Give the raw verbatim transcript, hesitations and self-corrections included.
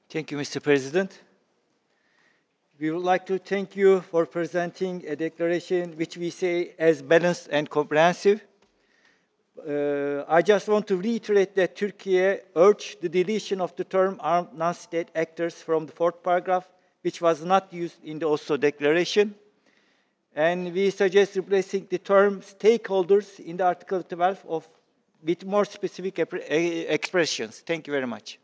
Thank you, Mister President. We would like to thank you for presenting a declaration which we say as balanced and comprehensive. Uh, I just want to reiterate that Turkey urged the deletion of the term armed non-state actors from the fourth paragraph, which was not used in the Oslo Declaration. And we suggest replacing the term stakeholders in the Article twelve of, with more specific expressions. Thank you very much.